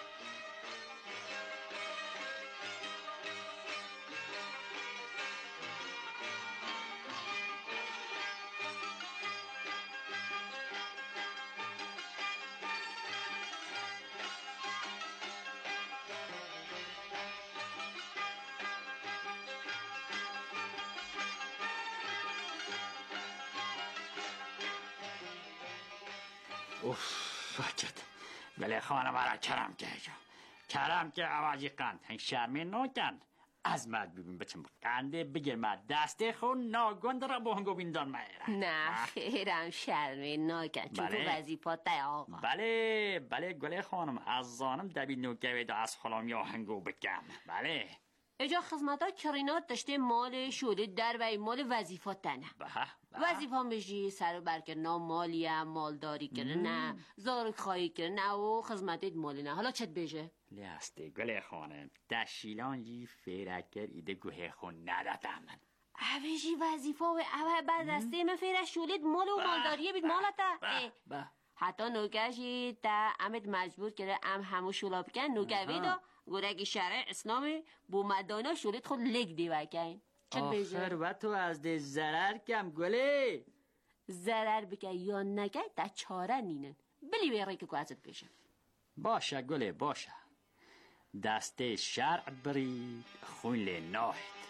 بچت بله خانم را کرم که آوازی قند هنگ شرمی نوکن از مد ببین بچم قنده بگیر مد دسته خون ناگند را با هنگو بیندان میره نه خیرم شرمی ناکن چون تو وظیفات ده آقا بله گله خانم از زانم دبی نوگوی دا از خلام یا هنگو بگم بله اجا خدمت ها کرینات داشته مال شده در و مال وظیفات دنه وظیفان بشی سر و برکرنا مالیم مالداری کرنه زارک خواهی کرنه و خدمتت مالی نه حالا چت بشه لیسته گله خانم دشیلان جی فیرکر ایده گوه خون ندادم من اویجی وظیفه و اوه بعد دسته من فیره شولید مال و مالداریه بید مالتا حتی نوکشی تا امت مجبور کرده همو شولا بکن نوکوی دا گرگی شرع اسلام بومدانا شولید خود لگ دیوه کن آخر و تو از ده زرر کم گله زرر بکن یا نگه تا چاره نینن بلی بیره که ازت بشه باشه گله باشه دسته شرع برید خون لناهد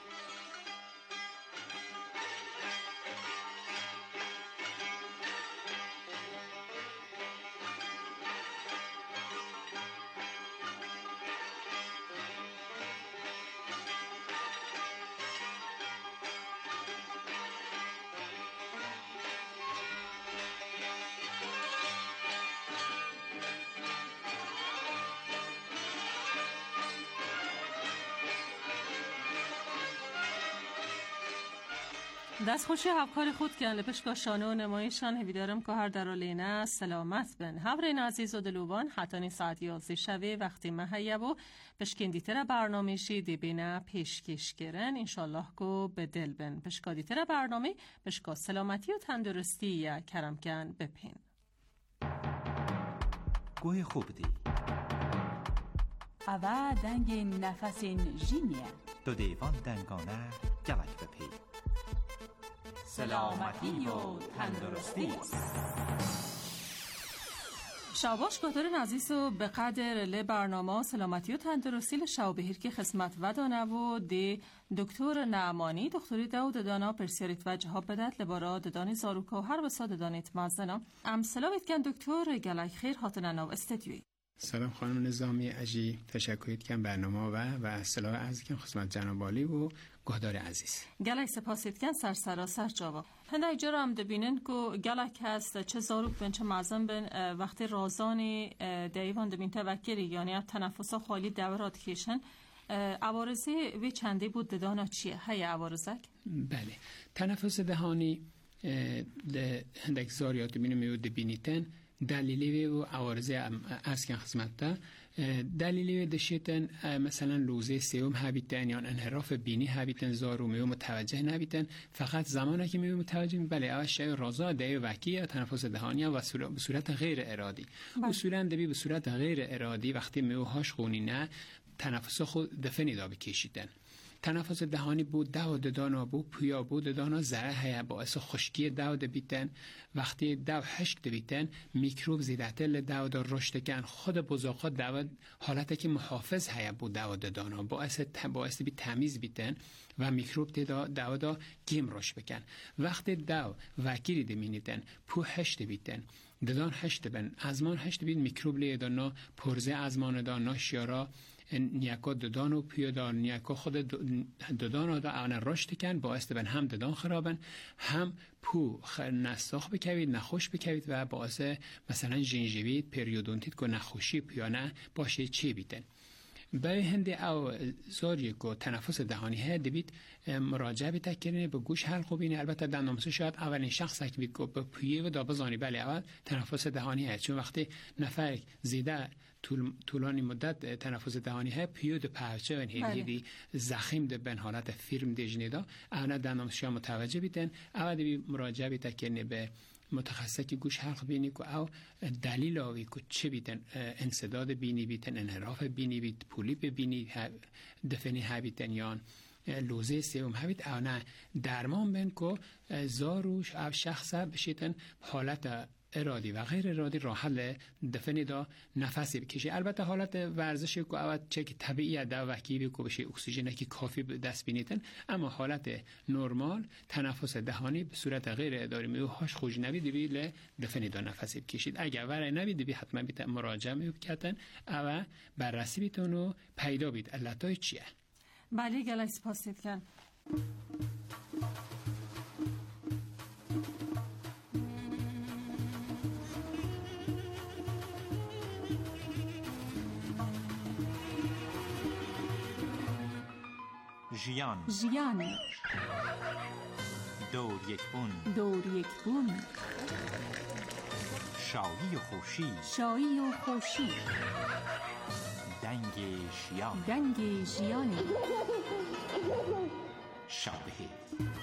دست خوشی هفکار خود کن لپشکا شانه و نمایشان هیدارم که هر درالینه سلامت بن هورین عزیز و دلوان حتانی ساعت 11 شبه وقتی محیه و پشکندی تر برنامه شی دی بینه پیشکش کرن انشالله که به دل بن پشکادی تر برنامه پشکا سلامتی و تندرستی یا کرم کن بپین گوه خوب دی اوه دنگ نفس جینیه دو دیوان دنگانه گلک بپی سلامتی و تندرستی شاباش گهدار عزیز و به قدر لی برنامه سلامتی و تندرستی لشاو بهیر که خدمت و دانه و دی دکتر نعمانی دکتری داود دانا پرسیاریت و جهاب بدت لبارا ددانی زاروکا و هر بسا ددانیت مزدنا ام سلامت کن دکتر گلک خیر حاطنه نو استدیوی سلام خانم نظامی اجی تشکریت کن برنامه و سلام عرض کن خدمت جناب عالی و گهدار عزیز گلک سپاسیت کن سر جاوا هنده ایجا رو هم دبینن که گلک هست چه زاروک بین چه معظم بین وقتی رازانی دیوان دبین توکری یعنی تنفس خالی دورات کشن عوارضی وی چنده بود ددانا چیه؟ هی عوارضک؟ بله تنفس دهانی هندک زاریات بینو دبینیتن دلیلی و عوارض از که خدمت ده دلیلی دشیتن مثلا لوزه سیوم هبیتن یا انحراف بینی هبیتن زارو میو متوجه نبیتن فقط زمانی که میو متوجه بله اولش رازا ده وکی یا تنفس دهانی و به صورت غیر ارادی اصولا دبی به صورت غیر ارادی وقتی میو هاش خونی نه تنفس خود دفنی دا بکشیدن تنفس دهانی بود دو ددانا بود پویا بود ددانا زره هیا باعث خشکی دو دبیتن وقتی دو حشک دبیتن میکروب زیدتل دو دا رشد کن خود بزاقا دو حالت که محافظ هیا بود دو ددانا باعث بی تمیز بیتن و میکروب دو دا گیم رشد بکن وقتی دو وکیری دمینیتن پو حشک دبیتن ددان حشک دبن ازمان حشک دبید میکروب لیدانا پرزه ازمان دانا شیارا نیاکا ددان و پیادار نیاکا خود ددان دا آن رشد کن باعث بن هم ددان خرابن هم پو نساخ بکوید نخوش بکوید و باعث مثلا جنجوید پریودونتیت که نخوشی پیانه باشه چی بیتن برای هنده او زاری که تنفس دهانی ها دبید مراجعه بتکنه به گوش حلقو بینه البته در نامسه شاید اولین شخص که بید که به پیه و دا بزانی بله اول تنفس دهانی ها چون وقتی نفر زیده طولانی مدت تنفس دهانی ها پیود پرچه و هیدی زخیم ده بن حالت فیلم دیجنه دا اونا در نامسه متوجه بیتن اول دبی مراجعه بتکنه به متخصص که گوش حلق بینی که او دلیل آوی که چه بیتن انسداد بینی بیتن انحراف بینی بیت پولیپ بینی دفنی ها بیتن یان لوزه سیوم ها بیت او نه درمان بین که زاروش او شخص بشیتن حالت ارادی و غیر ارادی راحل دفنی دا نفسی بکشه البته حالت ورزشی که اول چک طبیعی دا وکیلی که بشه اکسیژن که کافی دست بینیتن اما حالت نرمال تنفس دهانی به صورت غیر اداری میو هاش خوش نبی دیبی دفنی دا نفسی بکشید اگر ورای نبی دیبی حتما بیت مراجعه میکردن او بررسی بیتون و پیدا بید علتای چیه بله گلک سپاسید کن ژیان دور یک بون شایی و خوشی دنگ ژیان شابهی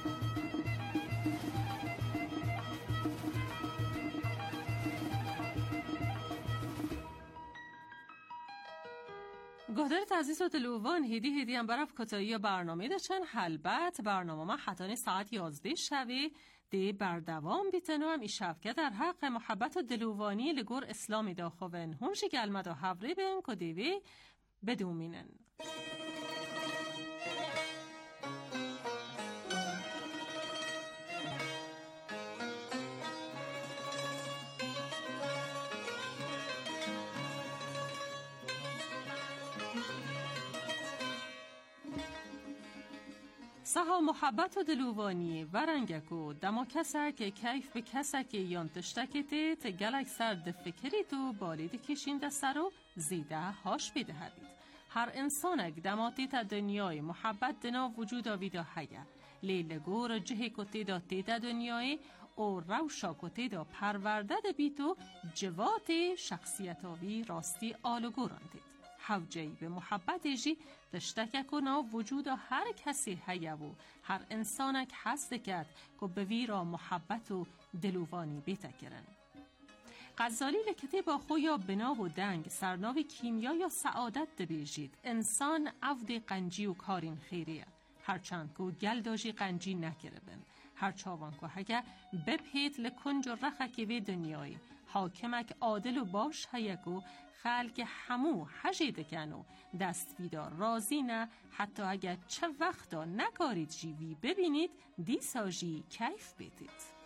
گهدارت عزیز و دلوان هیدی هم برف کتایی برنامه داشتن حلبت برنامه ما حتانی ساعت 11 شبه دی بردوام بیتن و هم ای شبکه در حق محبت و دلوانی لگور اسلامی داخوین همشی گلمد و حوری بین که دیوی بدومینن سها محبت و دلوانی ورنگک و دما کسک کیف به کسک یان تشتکیت گلک سرد فکری تو بالید کشین دستر و زیده هاش بدهدید هر انسانک دماتی تا دنیای محبت دنا وجود آویدا هیا لیلگور جه کتی دا تیدا دنیای او روشا کتی دا پرورده دا بیتو جوات شخصیتاوی راستی آلگوران دید. حوجهی به محبت جی دشتک کنا وجود هر کسی هیه و هر انسانک هست کرد که به وی را محبت و دلوانی بیتکرن. غزالی لکتی با خویا بنا و دنگ سرناوی کیمیا یا سعادت دبیجید. انسان عود قنجی و کارین خیریه. هرچند که گل داجی قنجی نکره بن. هرچاوان که هگه بپید لکنج و رخه که به دنیای. حاکمک عادل و باش هیگو خلق همو حجیده کنو دست بیدار رازی نه حتی اگر چه وقتا نکارید جیوی ببینید دیساجی کیف بیدید.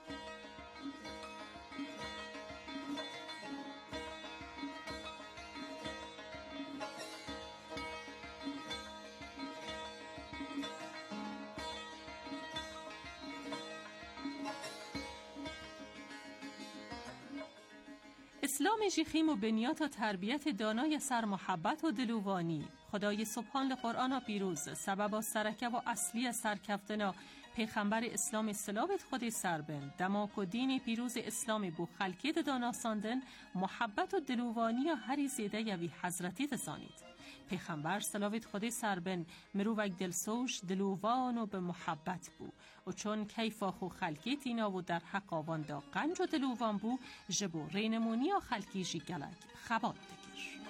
اسلام جیخیم و بنیات و تربیت دانای سر محبت و دلوانی خدای سبحان لقرآن پیروز سبب سرکه و اصلی سرکفتنا پیغمبر اسلام سلاوت خودی سربن دماک و دین پیروز اسلام بو خلکید دانا ساندن محبت و دلوانی و هری زیده یوی حضرتی تسانید. پیغمبر سلاوت خودی سربن مروک دلسوش دلوان و به محبت بو و چون کیفا خو خلکی تینا و در حق آوان دا قنج و دلوان بو جبو رینمونی و خلکی جی گلک خبات دگیر.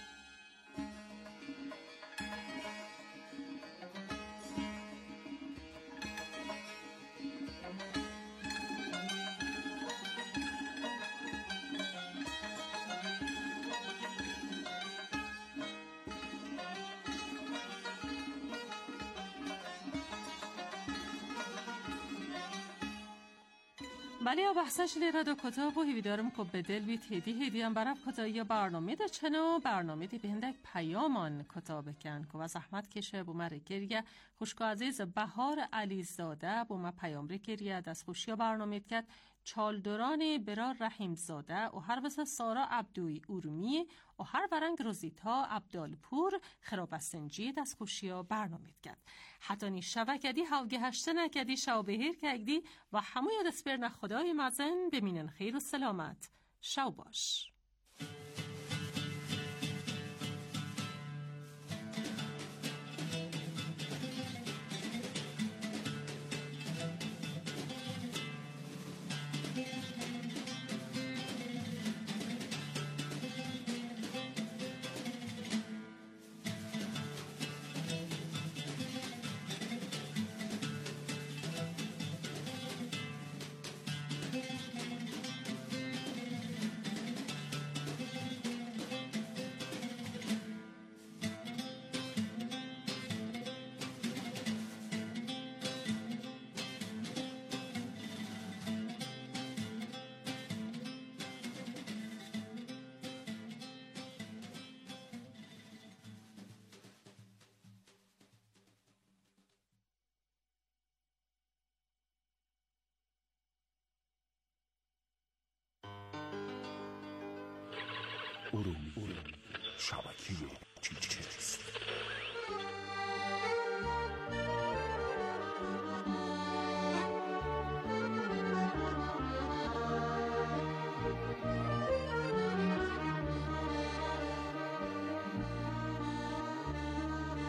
بله یا بحثش لیره دا کتاب و هیویدارم که بدل بید هیدی هم برف کتاب یا برنامه دا چنو برنامه دی بهندک پیامان کتاب کن که و زحمت کشه بو مره گریه خوشکو عزیز بهار علیزاده بو ما پیام ری گریه دست خوشی برنامه کد چالدوران برار رحیم زاده و هر وسط سارا عبدوی اورمی و هر ورنگ روزیتا عبدالپور خرابستنجی دست خوشی برنامه کد حتی نی شوکدی هاوگی هشته نکدی شو بهیر کگدی و همو یاد اسپرن خدای مزن بمینن خیر و سلامت شو باش. ارومی شبکه چیچست.